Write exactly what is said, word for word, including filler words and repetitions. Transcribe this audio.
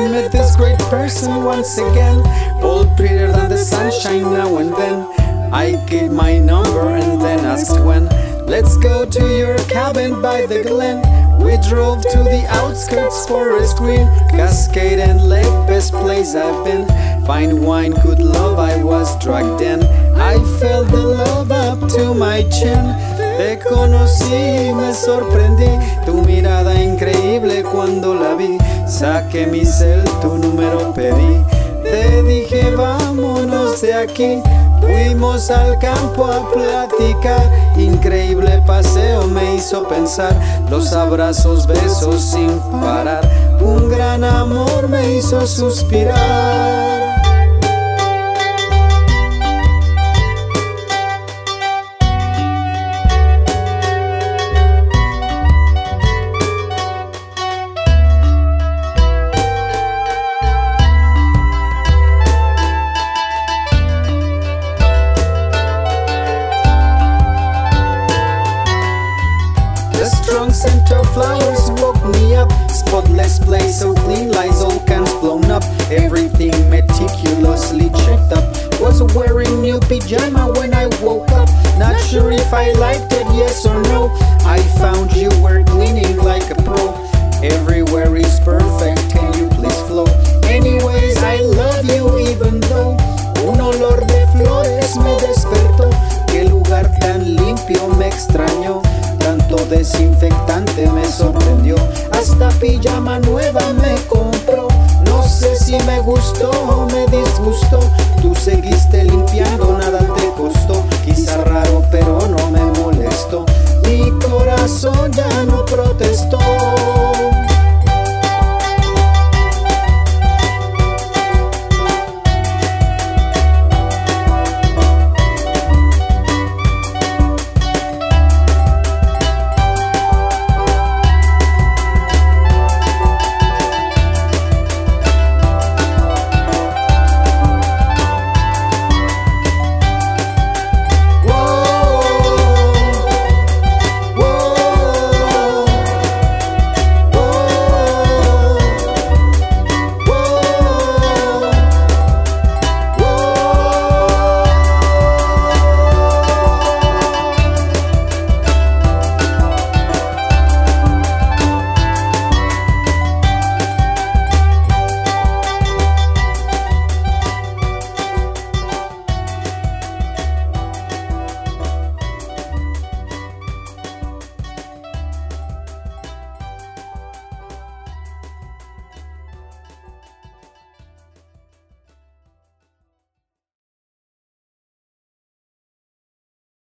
met this great person once again, all prettier than the sunshine now and then. I gave my number and then asked when. Let's go to your cabin by the glen. We drove to the outskirts, Forest Green, Cascade and Lake, best place I've been. Fine wine, good love, I was drugged in. I felt the love up to my chin. Te conocí, me sorprendí, tu mirada increíble cuando la vi. Saqué mi cel, tu número pedí. Te dije vámonos de aquí. Fuimos al campo a platicar. Increíble paseo me hizo pensar. Los abrazos, besos sin parar. Un gran amor me hizo suspirar. Strong scent of flowers woke me up. Spotless place, so clean, lights, all cans blown up. Everything meticulously checked up. Was wearing new pyjama when I woke up. Not sure if I liked it, yes or no. I found you were cleaning like a pro. Everywhere is perfect, can you please flow? Anyways, I love you even though un olor de flores me despertó. Qué lugar tan limpio, me extrañó. Tanto desinfectante me sorprendió. Hasta pijama nueva me compró. No sé si me gustó o me disgustó.